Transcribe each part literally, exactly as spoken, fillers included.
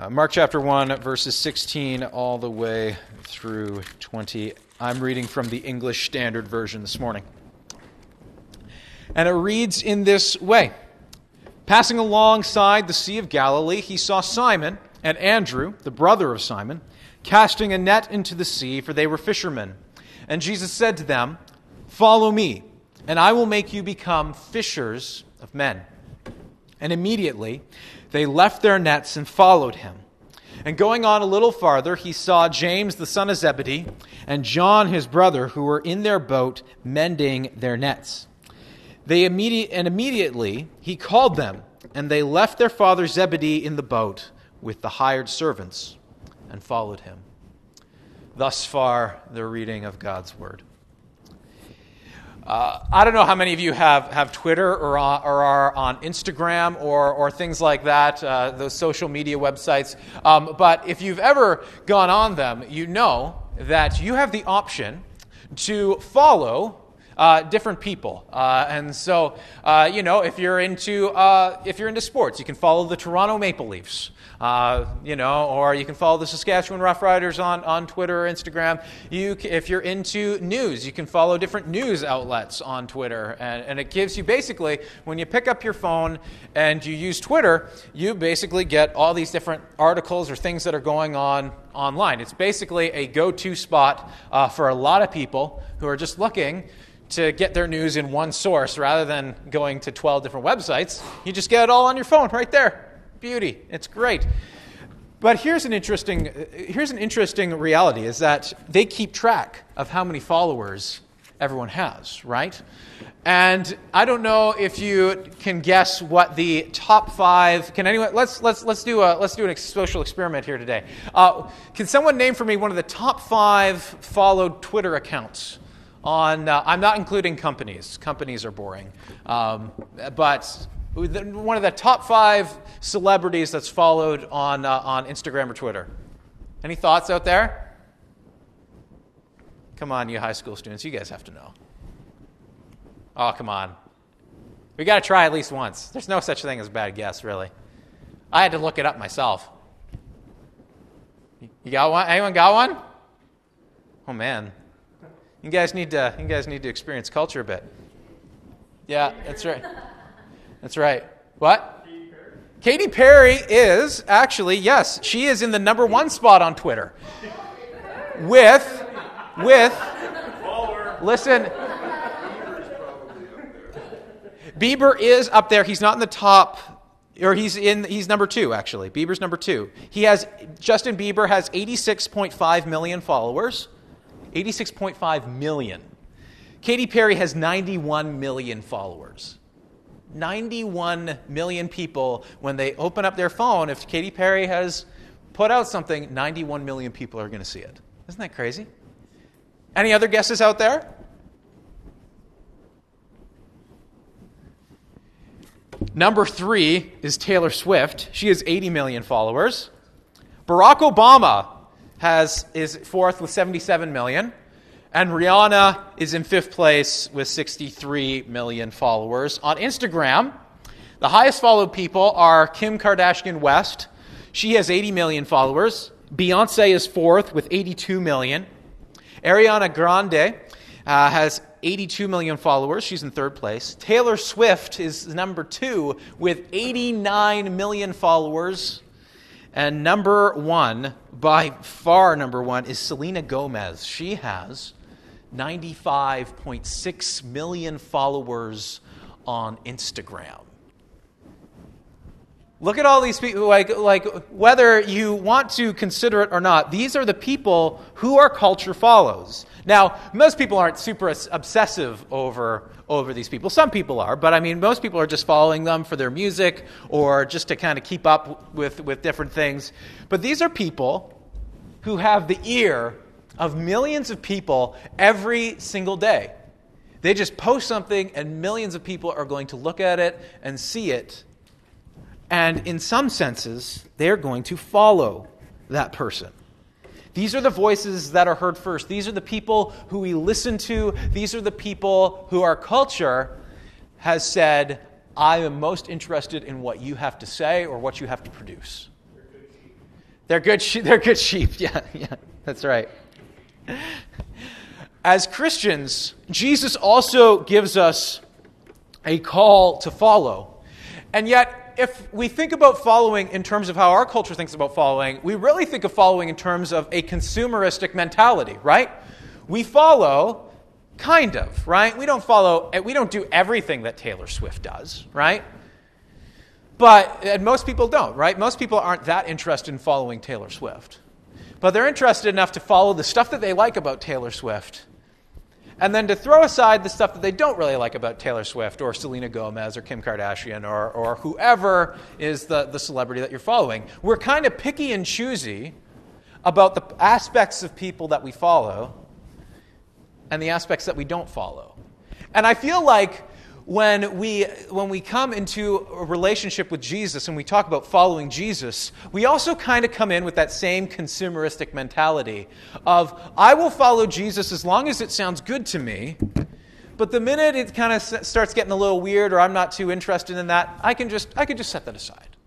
Uh, Mark chapter one, verses sixteen all the way through twenty. I'm reading from the English Standard Version this morning. And it reads in this way. Passing alongside the Sea of Galilee, he saw Simon and Andrew, the brother of Simon, casting a net into the sea, for they were fishermen. And Jesus said to them, "Follow me, and I will make you become fishers of men." And immediately they left their nets and followed him. And going on a little farther, he saw James the son of Zebedee and John his brother, who were in their boat mending their nets. They immediate and immediately he called them, and they left their father Zebedee in the boat with the hired servants and followed him. Thus far, the reading of God's word. Uh, I don't know how many of you have, have Twitter or, uh, or are on Instagram or, or things like that, uh, those social media websites. Um, but if you've ever gone on them, you know that you have the option to follow uh, different people. Uh, and so, uh, you know, if you're into uh, if you're into sports, you can follow the Toronto Maple Leafs. Uh, you know, or you can follow the Saskatchewan Roughriders on, on Twitter or Instagram. You, if you're into news, you can follow different news outlets on Twitter. And, and it gives you basically, when you pick up your phone and you use Twitter, you basically get all these different articles or things that are going on online. It's basically a go-to spot uh, for a lot of people who are just looking to get their news in one source rather than going to twelve different websites. You just get it all on your phone right there. Beauty. It's great. But here's an interesting here's an interesting reality is that they keep track of how many followers everyone has, right? And I don't know if you can guess what the top five can anyone let's let's let's do a let's do a social experiment here today. Uh, can someone name for me one of the top five followed Twitter accounts on uh, I'm not including companies. Companies are boring. Um, but one of the top five celebrities that's followed on uh, on Instagram or Twitter. Any thoughts out there? Come on, you high school students. You guys have to know. Oh, come on. We got to try at least once. There's no such thing as a bad guess, really. I had to look it up myself. You got one? Anyone got one? Oh, man. You guys need to, you guys need to experience culture a bit. Yeah, that's right. That's right. What? Katy Perry. Katy Perry is actually, yes, she is in the number one spot on Twitter. With, with, listen, Bieber is up there. He's not in the top, or he's in, he's number two, actually. Bieber's number two. He has, Justin Bieber has eighty-six point five million followers. eighty-six point five million. Katy Perry has ninety-one million followers. ninety-one million people, when they open up their phone, if Katy Perry has put out something, ninety-one million people are going to see it. Isn't that crazy? Any other guesses out there? Number three is Taylor Swift. She has eighty million followers. Barack Obama has is fourth with seventy-seven million. And Rihanna is in fifth place with sixty-three million followers. On Instagram, the highest followed people are Kim Kardashian West. She has eighty million followers. Beyonce is fourth with eighty-two million. Ariana Grande uh, has eighty-two million followers. She's in third place. Taylor Swift is number two with eighty-nine million followers. And number one, by far number one, is Selena Gomez. She has ninety-five point six million followers on Instagram. Look at all these people, like, like whether you want to consider it or not, these are the people who our culture follows. Now, most people aren't super obsessive over, over these people. Some people are, but I mean, most people are just following them for their music or just to kind of keep up with, with different things. But these are people who have the ear of millions of people every single day. They just post something and millions of people are going to look at it and see it. And in some senses, they're going to follow that person. These are the voices that are heard first. These are the people who we listen to. These are the people who our culture has said, I am most interested in what you have to say or what you have to produce. They're good, she- they're good sheep. Yeah, yeah, that's right. As Christians, Jesus also gives us a call to follow. And yet, if we think about following in terms of how our culture thinks about following, we really think of following in terms of a consumeristic mentality, right? We follow, kind of, right? We don't follow, we don't do everything that Taylor Swift does, right? But, and most people don't, right? Most people aren't that interested in following Taylor Swift. But they're interested enough to follow the stuff that they like about Taylor Swift, and then to throw aside the stuff that they don't really like about Taylor Swift or Selena Gomez or Kim Kardashian or, or whoever is the, the celebrity that you're following. We're kind of picky and choosy about the aspects of people that we follow and the aspects that we don't follow. And I feel like when we when we come into a relationship with Jesus and we talk about following Jesus, we also kind of come in with that same consumeristic mentality of, I will follow Jesus as long as it sounds good to me, but the minute it kind of starts getting a little weird or I'm not too interested in that, I can just I can just set that aside.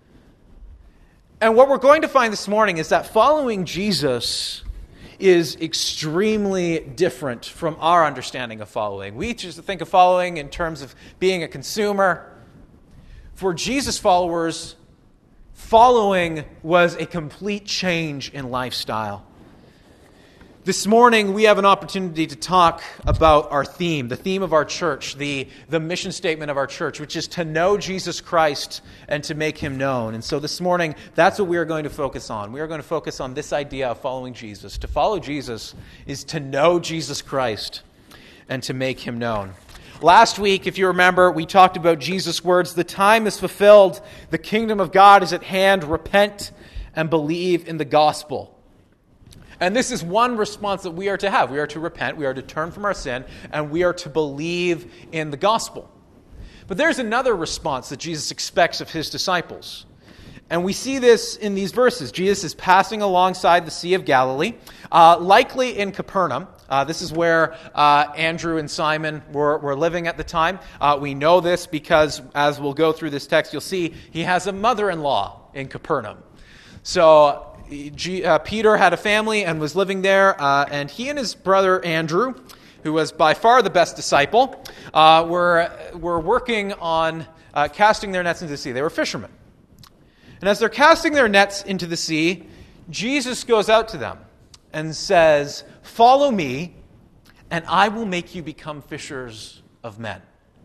And what we're going to find this morning is that following Jesus is extremely different from our understanding of following. We just think of following in terms of being a consumer. For Jesus followers, following was a complete change in lifestyle. This morning, we have an opportunity to talk about our theme, the theme of our church, the, the mission statement of our church, which is to know Jesus Christ and to make him known. And so this morning, that's what we are going to focus on. We are going to focus on this idea of following Jesus. To follow Jesus is to know Jesus Christ and to make him known. Last week, if you remember, we talked about Jesus' words, "The time is fulfilled, the kingdom of God is at hand, repent and believe in the gospel." And this is one response that we are to have. We are to repent, we are to turn from our sin, and we are to believe in the gospel. But there's another response that Jesus expects of his disciples. And we see this in these verses. Jesus is passing alongside the Sea of Galilee, uh, likely in Capernaum. Uh, this is where uh, Andrew and Simon were, were living at the time. Uh, we know this because, as we'll go through this text, you'll see he has a mother-in-law in Capernaum. So G, uh, Peter had a family and was living there, uh, and he and his brother Andrew, who was by far the best disciple, uh, were, were working on uh, casting their nets into the sea. They were fishermen. And as they're casting their nets into the sea, Jesus goes out to them and says, "Follow me, and I will make you become fishers of men."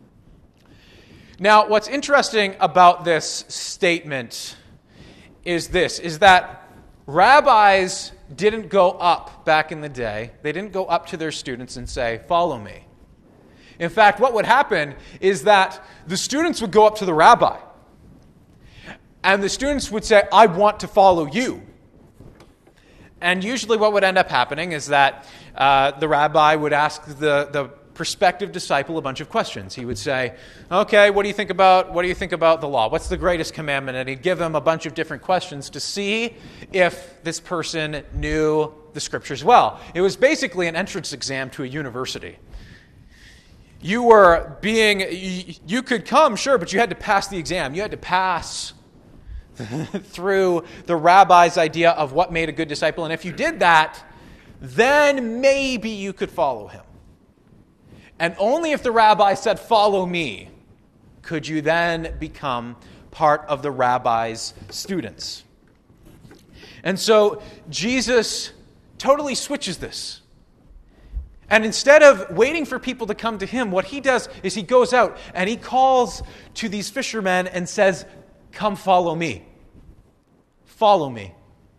Now, what's interesting about this statement is this, is that rabbis didn't go up back in the day. They didn't go up to their students and say, "Follow me." In fact, what would happen is that the students would go up to the rabbi, and the students would say, "I want to follow you." And usually what would end up happening is that uh, the rabbi would ask the, the prospective disciple a bunch of questions. He would say, "Okay, what do you think about what do you think about the law? What's the greatest commandment?" And he'd give them a bunch of different questions to see if this person knew the scriptures well. It was basically an entrance exam to a university. You were being you, you could come, sure, but you had to pass the exam. You had to pass through the rabbi's idea of what made a good disciple, and if you did that, then maybe you could follow him. And only if the rabbi said, "Follow me," could you then become part of the rabbi's students. And so Jesus totally switches this. And instead of waiting for people to come to him, what he does is he goes out and he calls to these fishermen and says, "Come follow me. Follow me."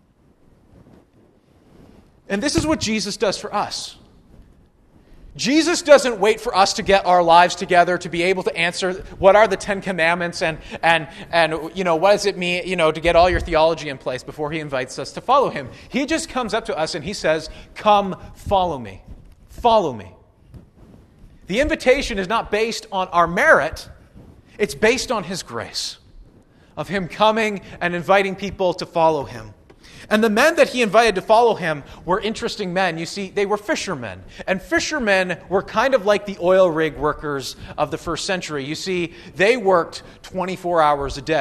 And this is what Jesus does for us. Jesus doesn't wait for us to get our lives together to be able to answer what are the Ten Commandments and and and you know what does it mean, you know, to get all your theology in place before he invites us to follow him. He just comes up to us and he says, "Come follow me. Follow me." The invitation is not based on our merit, it's based on his grace of him coming and inviting people to follow him. And the men that he invited to follow him were interesting men. You see, they were fishermen. And fishermen were kind of like the oil rig workers of the first century. You see, they worked twenty-four hours a day.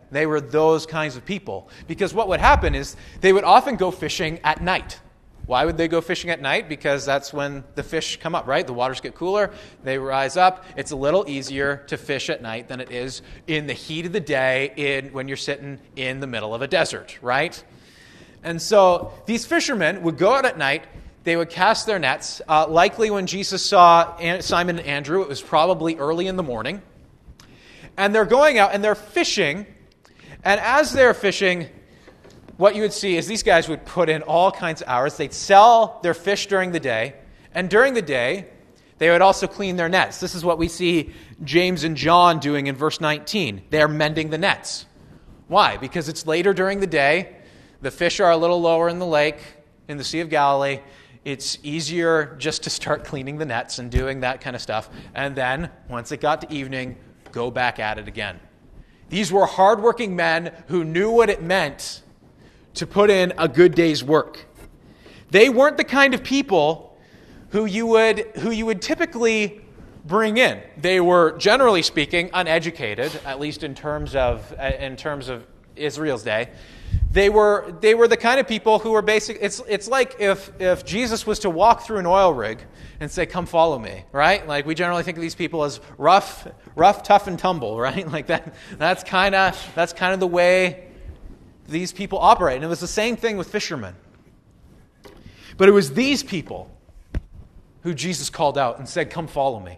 They were those kinds of people. Because what would happen is they would often go fishing at night. Why would they go fishing at night? Because that's when the fish come up, right? The waters get cooler, they rise up. It's a little easier to fish at night than it is in the heat of the day in when you're sitting in the middle of a desert, right? And so these fishermen would go out at night. They would cast their nets. Uh, likely when Jesus saw Simon and Andrew, it was probably early in the morning. And they're going out and they're fishing. And as they're fishing, what you would see is these guys would put in all kinds of hours. They'd sell their fish during the day. And during the day, they would also clean their nets. This is what we see James and John doing in verse nineteen. They're mending the nets. Why? Because it's later during the day. The fish are a little lower in the lake, in the Sea of Galilee. It's easier just to start cleaning the nets and doing that kind of stuff. And then, once it got to evening, go back at it again. These were hardworking men who knew what it meant to put in a good day's work. They weren't the kind of people who you would who you would typically bring in. They were, generally speaking, uneducated, at least in terms of in terms of Israel's day. They were they were the kind of people who were basic. It's it's like if if Jesus was to walk through an oil rig and say, "Come follow me," right? Like we generally think of these people as rough, rough, tough, and tumble, right? Like that. That's kind of that's kind of the way these people operate. And it was the same thing with fishermen. But it was these people who Jesus called out and said, "Come follow me."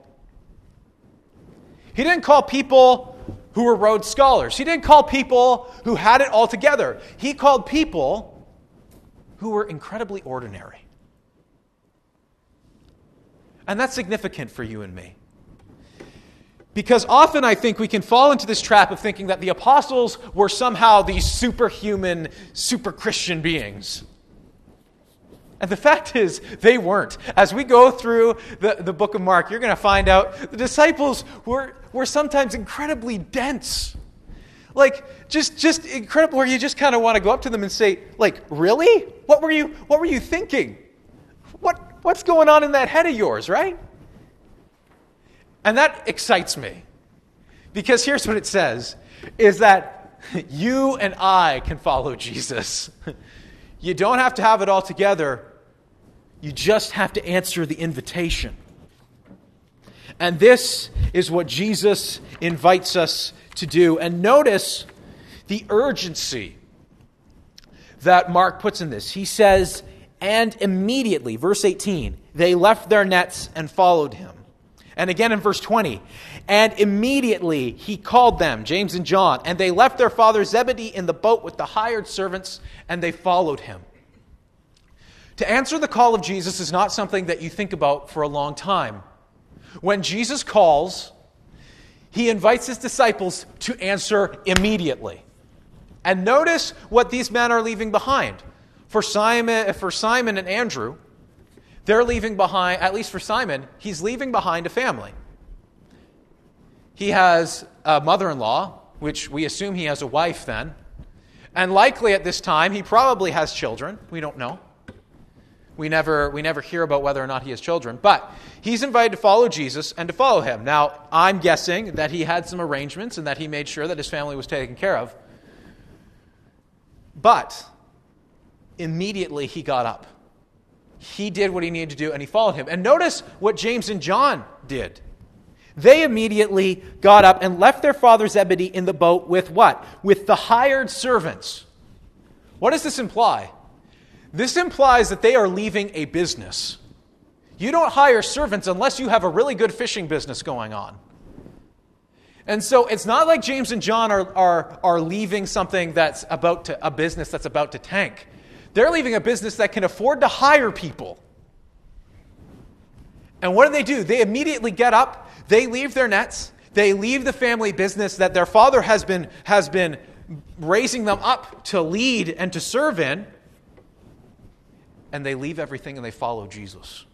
He didn't call people who were Rhodes Scholars. He didn't call people who had it all together. He called people who were incredibly ordinary. And that's significant for you and me. Because often I think we can fall into this trap of thinking that the apostles were somehow these superhuman, super Christian beings. And the fact is, they weren't. As we go through the, the book of Mark, you're going to find out the disciples were, were sometimes incredibly dense. Like, just, just incredible, where you just kind of want to go up to them and say, like, really? What were you, what were you thinking? What, what's going on in that head of yours, right? And that excites me. Because here's what it says, is that you and I can follow Jesus. You don't have to have it all together. You just have to answer the invitation. And this is what Jesus invites us to do. And notice the urgency that Mark puts in this. He says, and immediately, verse eighteen, they left their nets and followed him. And again in verse twenty, and immediately he called them, James and John, and they left their father Zebedee in the boat with the hired servants, and they followed him. To answer the call of Jesus is not something that you think about for a long time. When Jesus calls, he invites his disciples to answer immediately. And notice what these men are leaving behind. For Simon, for Simon and Andrew, they're leaving behind, at least for Simon, he's leaving behind a family. He has a mother-in-law, which we assume he has a wife then. And likely at this time, he probably has children. We don't know. We never, we never hear about whether or not he has children. But he's invited to follow Jesus and to follow him. Now, I'm guessing that he had some arrangements and that he made sure that his family was taken care of. But immediately he got up. He did what he needed to do and he followed him. And notice what James and John did. They immediately got up and left their father Zebedee in the boat with what? With the hired servants. What does this imply? This implies that they are leaving a business. You don't hire servants unless you have a really good fishing business going on. And so it's not like James and John are, are, are leaving something that's about to, a business that's about to tank. They're leaving a business that can afford to hire people. And what do they do? They immediately get up, they leave their nets, they leave the family business that their father has been, has been raising them up to lead and to serve in, and they leave everything and they follow Jesus.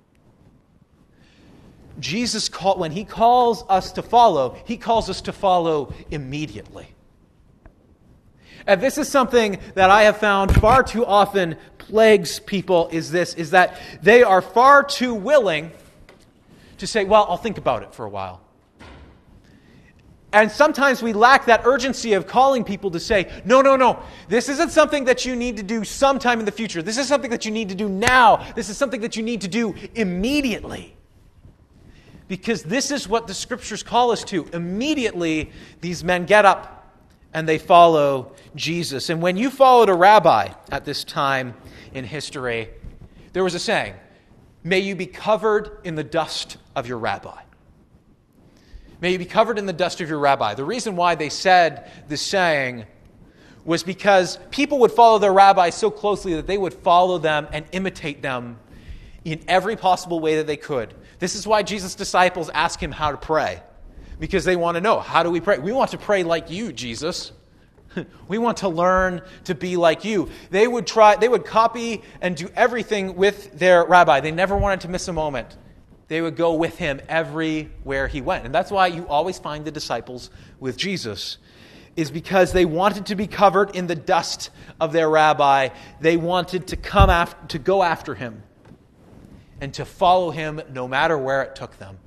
Jesus, call, when he calls us to follow, he calls us to follow immediately. And this is something that I have found far too often plagues people is this, is that they are far too willing to say, well, I'll think about it for a while. And sometimes we lack that urgency of calling people to say, no, no, no, this isn't something that you need to do sometime in the future. This is something that you need to do now. This is something that you need to do immediately. Because this is what the Scriptures call us to. Immediately, these men get up and they follow Jesus. And when you followed a rabbi at this time in history, there was a saying, may you be covered in the dust of your rabbi. May you be covered in the dust of your rabbi. The reason why they said this saying was because people would follow their rabbi so closely that they would follow them and imitate them in every possible way that they could. This is why Jesus' disciples ask him how to pray. Because they want to know, how do we pray? We want to pray like you, Jesus. We want to learn to be like you. They would try, they would copy and do everything with their rabbi. They never wanted to miss a moment. They would go with him everywhere he went. And that's why you always find the disciples with Jesus, is because they wanted to be covered in the dust of their rabbi. They wanted to come after, to go after him and to follow him no matter where it took them.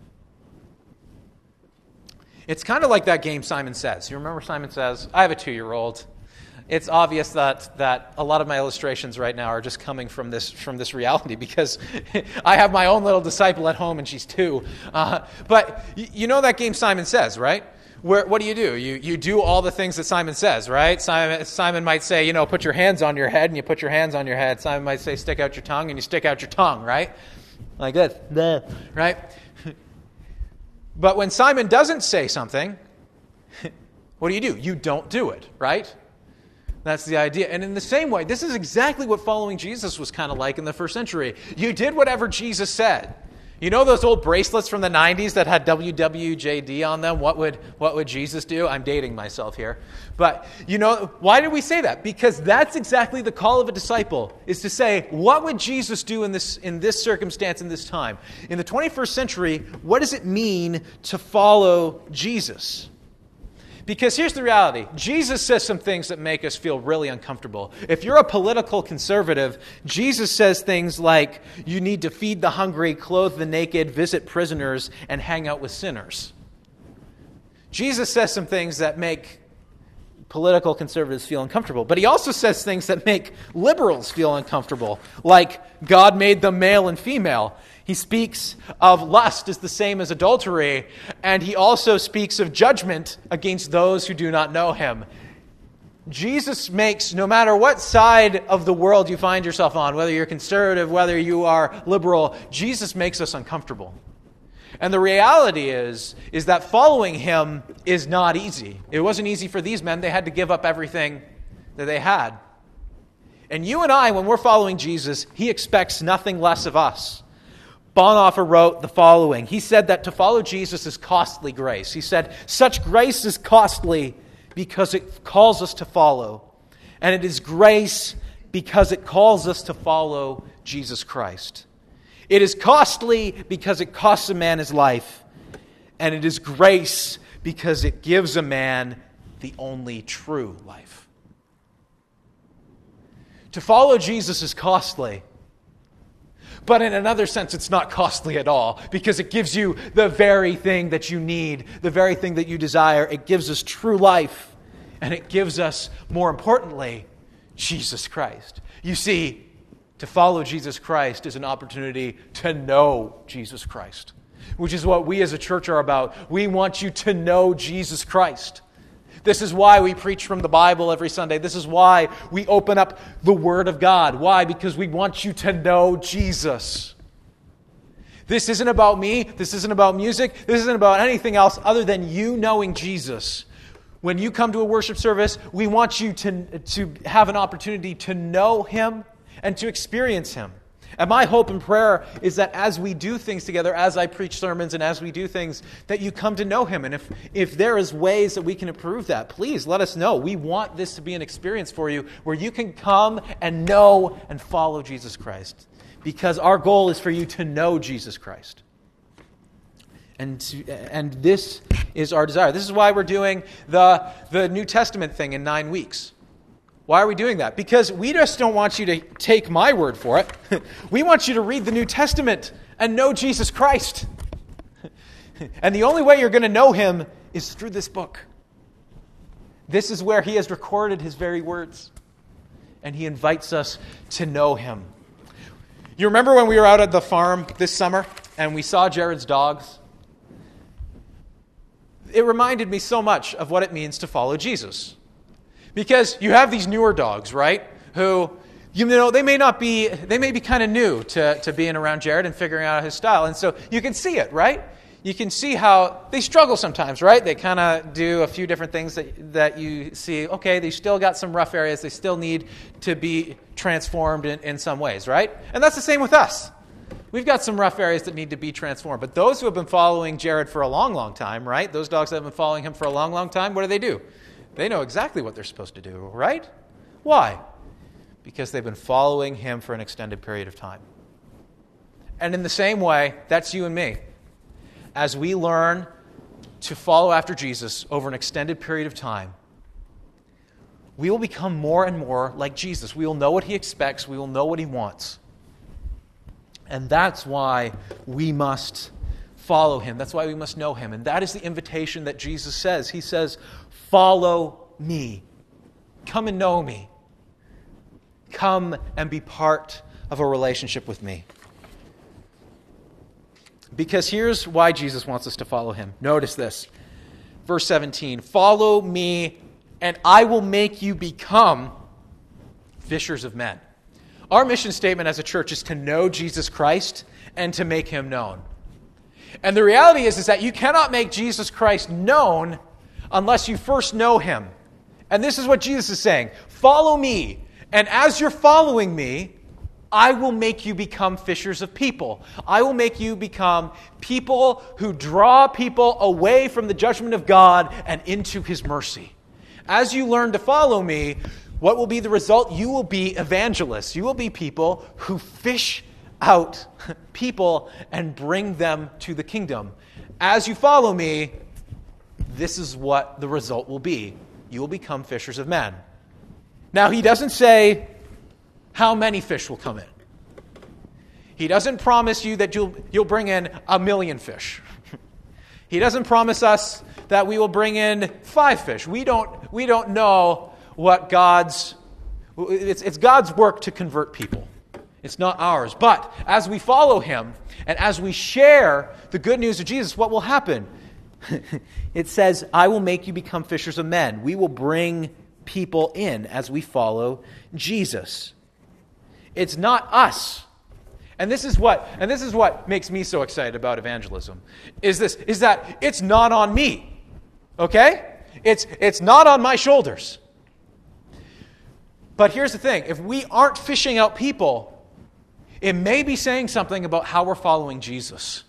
It's kind of like that game Simon Says. You remember Simon Says? I have a two-year-old. It's obvious that, that a lot of my illustrations right now are just coming from this from this reality because I have my own little disciple at home and she's two. Uh, but y- you know that game Simon Says, right? Where, what do you do? You you do all the things that Simon says, right? Simon Simon might say, you know, put your hands on your head, and you put your hands on your head. Simon might say, stick out your tongue, and you stick out your tongue, right? Like this, right? But when Simon doesn't say something, what do you do? You don't do it, right? That's the idea. And in the same way, this is exactly what following Jesus was kind of like in the first century. You did whatever Jesus said. You know those old bracelets from the nineties that had W W J D on them? What would what would Jesus do? I'm dating myself here. But, you know, why did we say that? Because that's exactly the call of a disciple, is to say, what would Jesus do in this in this circumstance, in this time? In the twenty-first century, what does it mean to follow Jesus? Because here's the reality. Jesus says some things that make us feel really uncomfortable. If you're a political conservative, Jesus says things like, you need to feed the hungry, clothe the naked, visit prisoners, and hang out with sinners. Jesus says some things that make political conservatives feel uncomfortable. But he also says things that make liberals feel uncomfortable, like God made them male and female. He speaks of lust as the same as adultery, and he also speaks of judgment against those who do not know him. Jesus makes, no matter what side of the world you find yourself on, whether you're conservative, whether you are liberal, Jesus makes us uncomfortable. And the reality is, is that following him is not easy. It wasn't easy for these men. They had to give up everything that they had. And you and I, when we're following Jesus, he expects nothing less of us. Bonhoeffer wrote the following. He said that to follow Jesus is costly grace. He said, such grace is costly because it calls us to follow. And it is grace because it calls us to follow Jesus Christ. It is costly because it costs a man his life. And it is grace because it gives a man the only true life. To follow Jesus is costly. But in another sense, it's not costly at all because it gives you the very thing that you need, the very thing that you desire. It gives us true life, and it gives us, more importantly, Jesus Christ. You see, to follow Jesus Christ is an opportunity to know Jesus Christ, which is what we as a church are about. We want you to know Jesus Christ. This is why we preach from the Bible every Sunday. This is why we open up the Word of God. Why? Because we want you to know Jesus. This isn't about me. This isn't about music. This isn't about anything else other than you knowing Jesus. When you come to a worship service, we want you to, to have an opportunity to know him and to experience him. And my hope and prayer is that as we do things together, as I preach sermons and as we do things, that you come to know him. And if, if there is ways that we can improve that, please let us know. We want this to be an experience for you where you can come and know and follow Jesus Christ. Because our goal is for you to know Jesus Christ. And, to, and this is our desire. This is why we're doing the, the New Testament thing in nine weeks. Why are we doing that? Because we just don't want you to take my word for it. We want you to read the New Testament and know Jesus Christ. And the only way you're going to know him is through this book. This is where he has recorded his very words. And he invites us to know him. You remember when we were out at the farm this summer and we saw Jared's dogs? It reminded me so much of what it means to follow Jesus. Because you have these newer dogs, right? Who, you know, they may not be, they may be kind of new to, to being around Jared and figuring out his style. And so you can see it, right? You can see how they struggle sometimes, right? They kind of do a few different things that, that you see, okay, they still got some rough areas. They still need to be transformed in, in some ways, right? And that's the same with us. We've got some rough areas that need to be transformed. But those who have been following Jared for a long, long time, right? Those dogs that have been following him for a long, long time, what do they do? They know exactly what they're supposed to do, right? Why? Because they've been following him for an extended period of time. And in the same way, that's you and me. As we learn to follow after Jesus over an extended period of time, we will become more and more like Jesus. We will know what he expects. We will know what he wants. And that's why we must follow him. That's why we must know him. And that is the invitation that Jesus says. He says, follow me. Come and know me. Come and be part of a relationship with me. Because here's why Jesus wants us to follow him. Notice this. Verse seventeen, follow me and I will make you become fishers of men. Our mission statement as a church is to know Jesus Christ and to make him known. And the reality is, is that you cannot make Jesus Christ known unless you first know him. And this is what Jesus is saying. Follow me. And as you're following me, I will make you become fishers of people. I will make you become people who draw people away from the judgment of God and into his mercy. As you learn to follow me, what will be the result? You will be evangelists. You will be people who fish out people and bring them to the kingdom. As you follow me, this is what the result will be. You will become fishers of men. Now, he doesn't say how many fish will come in. He doesn't promise you that you'll, you'll bring in a million fish. He doesn't promise us that we will bring in five fish. We don't, we don't know what God's... It's, it's God's work to convert people. It's not ours. But as we follow him and as we share the good news of Jesus, what will happen? It says, I will make you become fishers of men. We will bring people in as we follow Jesus. It's not us. And this is what and this is what makes me so excited about evangelism. Is this is that it's not on me. Okay? It's it's not on my shoulders. But here's the thing, if we aren't fishing out people, it may be saying something about how we're following Jesus.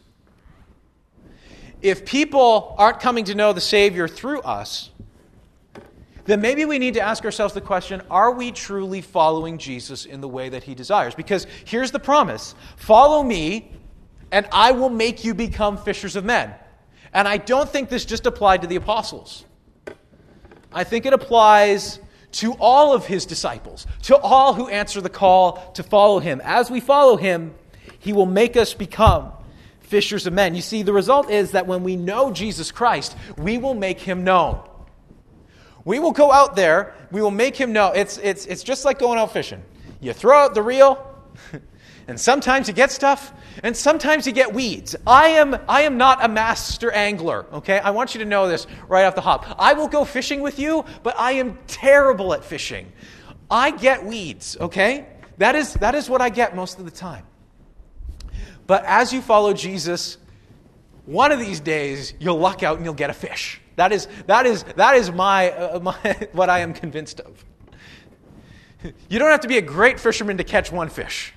If people aren't coming to know the Savior through us, then maybe we need to ask ourselves the question, are we truly following Jesus in the way that he desires? Because here's the promise, follow me and I will make you become fishers of men. And I don't think this just applied to the apostles. I think it applies to all of his disciples, to all who answer the call to follow him. As we follow him, he will make us become fishers of men. You see, the result is that when we know Jesus Christ, we will make him known. We will go out there, we will make him know. It's, it's, it's just like going out fishing. You throw out the reel, and sometimes you get stuff, and sometimes you get weeds. I am, I am not a master angler, okay? I want you to know this right off the hop. I will go fishing with you, but I am terrible at fishing. I get weeds, okay? That is, that is what I get most of the time. But as you follow Jesus, one of these days, you'll luck out and you'll get a fish. That is that is that is my, uh, my what I am convinced of. You don't have to be a great fisherman to catch one fish.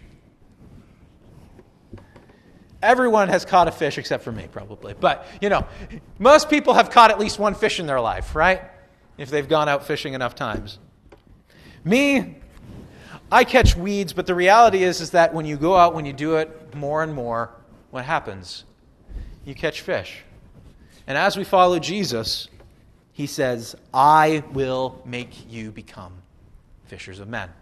Everyone has caught a fish except for me, probably. But, you know, most people have caught at least one fish in their life, right? If they've gone out fishing enough times. Me, I catch weeds, but the reality is, is that when you go out, when you do it more and more, what happens? You catch fish. And as we follow Jesus, he says, I will make you become fishers of men.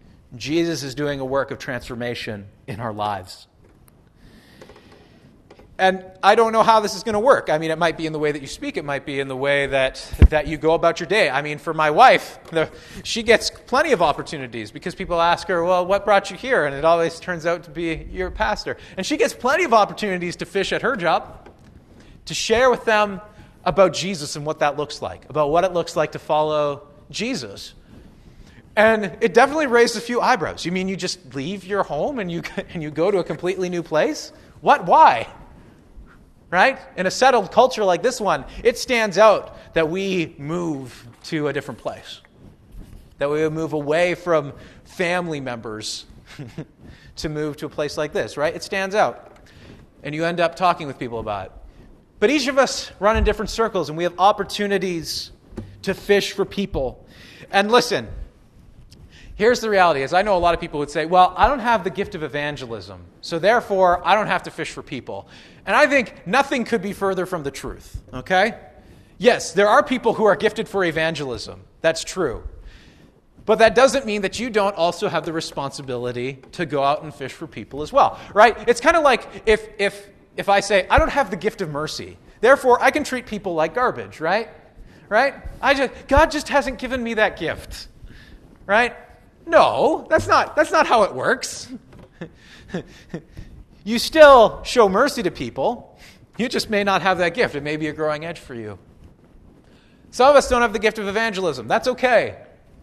Jesus is doing a work of transformation in our lives. And I don't know how this is going to work. I mean, it might be in the way that you speak. It might be in the way that, that you go about your day. I mean, for my wife, the, she gets plenty of opportunities because people ask her, well, what brought you here? And it always turns out to be your pastor. And she gets plenty of opportunities to fish at her job, to share with them about Jesus and what that looks like, about what it looks like to follow Jesus. And it definitely raised a few eyebrows. You mean you just leave your home and you and you go to a completely new place? What? Why? Right? In a settled culture like this one, it stands out that we move to a different place. That we move away from family members to move to a place like this, right? It stands out. And you end up talking with people about it. But each of us run in different circles, and we have opportunities to fish for people. And listen, here's the reality, is I know a lot of people would say, well, I don't have the gift of evangelism, so therefore I don't have to fish for people. And I think nothing could be further from the truth, okay? Yes, there are people who are gifted for evangelism. That's true. But that doesn't mean that you don't also have the responsibility to go out and fish for people as well, right? It's kind of like if if if I say, I don't have the gift of mercy, therefore I can treat people like garbage, right? Right? I just God just hasn't given me that gift, right? No, that's not that's not how it works. You still show mercy to people. You just may not have that gift. It may be a growing edge for you. Some of us don't have the gift of evangelism. That's okay.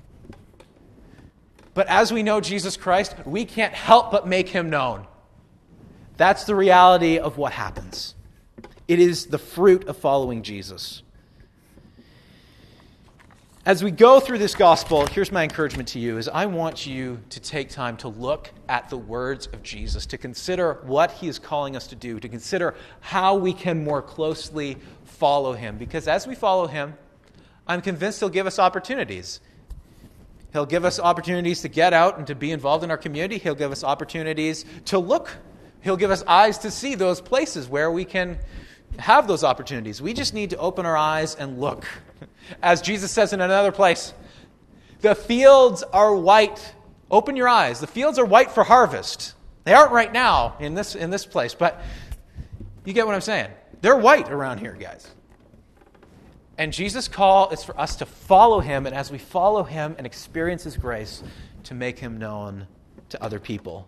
But as we know Jesus Christ, we can't help but make him known. That's the reality of what happens. It is the fruit of following Jesus. As we go through this gospel, here's my encouragement to you, is I want you to take time to look at the words of Jesus, to consider what he is calling us to do, to consider how we can more closely follow him. Because as we follow him, I'm convinced he'll give us opportunities. He'll give us opportunities to get out and to be involved in our community. He'll give us opportunities to look. He'll give us eyes to see those places where we can have those opportunities. We just need to open our eyes and look. As Jesus says in another place, the fields are white. Open your eyes. The fields are white for harvest. They aren't right now in this in this place, but you get what I'm saying. They're white around here, guys. And Jesus' call is for us to follow him, and as we follow him and experience his grace, to make him known to other people.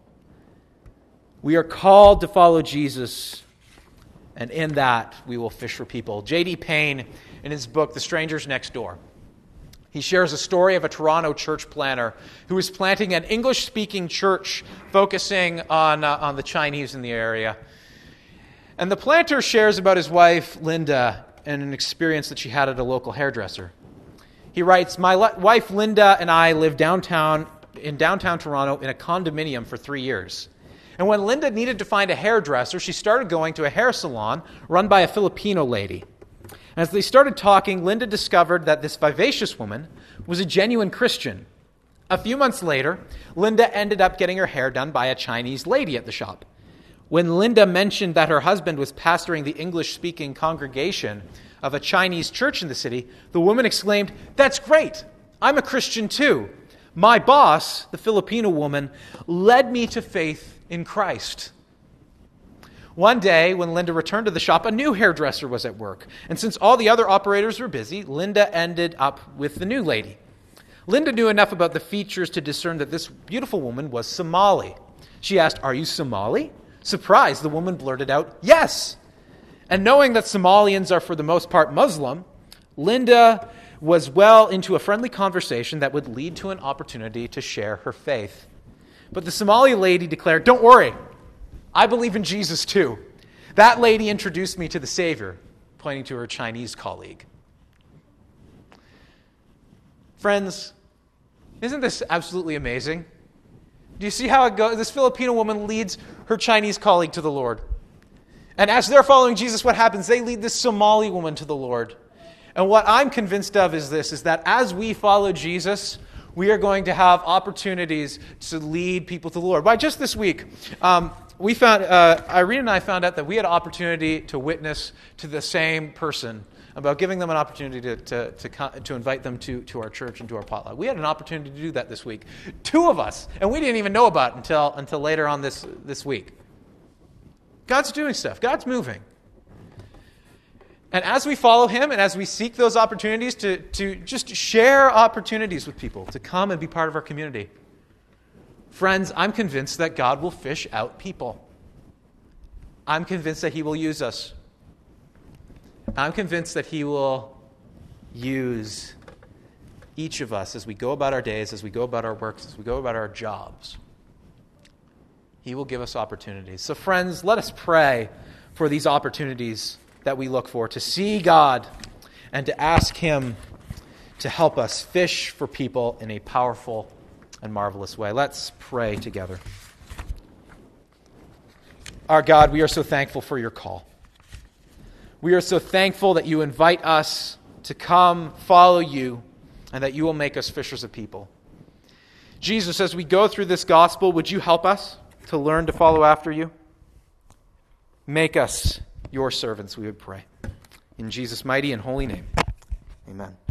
We are called to follow Jesus, and in that we will fish for people. J D Payne, in his book, The Strangers Next Door, he shares a story of a Toronto church planter who was planting an English-speaking church focusing on, uh, on the Chinese in the area. And the planter shares about his wife, Linda, and an experience that she had at a local hairdresser. He writes, "My le- wife Linda and I lived downtown in downtown Toronto in a condominium for three years. And when Linda needed to find a hairdresser, she started going to a hair salon run by a Filipino lady. As they started talking, Linda discovered that this vivacious woman was a genuine Christian. A few months later, Linda ended up getting her hair done by a Chinese lady at the shop. When Linda mentioned that her husband was pastoring the English-speaking congregation of a Chinese church in the city, the woman exclaimed, 'That's great! I'm a Christian too. My boss, the Filipino woman, led me to faith in Christ.' One day, when Linda returned to the shop, a new hairdresser was at work. And since all the other operators were busy, Linda ended up with the new lady. Linda knew enough about the features to discern that this beautiful woman was Somali. She asked, 'Are you Somali?' Surprised, the woman blurted out, 'Yes.' And knowing that Somalians are for the most part Muslim, Linda was well into a friendly conversation that would lead to an opportunity to share her faith. But the Somali lady declared, 'Don't worry, I believe in Jesus too.' That lady introduced me to the Savior," pointing to her Chinese colleague. Friends, isn't this absolutely amazing? Do you see how it goes? This Filipino woman leads her Chinese colleague to the Lord. And as they're following Jesus, what happens? They lead this Somali woman to the Lord. And what I'm convinced of is this, is that as we follow Jesus, we are going to have opportunities to lead people to the Lord. Why, just this week, um, we found, uh, Irene and I found out that we had an opportunity to witness to the same person, about giving them an opportunity to to to, to invite them to, to our church and to our potluck. We had an opportunity to do that this week. Two of us, and we didn't even know about it until until later on this, this week. God's doing stuff. God's moving. And as we follow him and as we seek those opportunities to, to just share opportunities with people, to come and be part of our community, friends, I'm convinced that God will fish out people. I'm convinced that he will use us. I'm convinced that he will use each of us as we go about our days, as we go about our works, as we go about our jobs. He will give us opportunities. So friends, let us pray for these opportunities that we look for, to see God and to ask him to help us fish for people in a powerful and marvelous way. Let's pray together. Our God, we are so thankful for your call. We are so thankful that you invite us to come follow you and that you will make us fishers of people. Jesus, as we go through this gospel, would you help us to learn to follow after you? Make us your servants, we would pray. In Jesus' mighty and holy name, amen.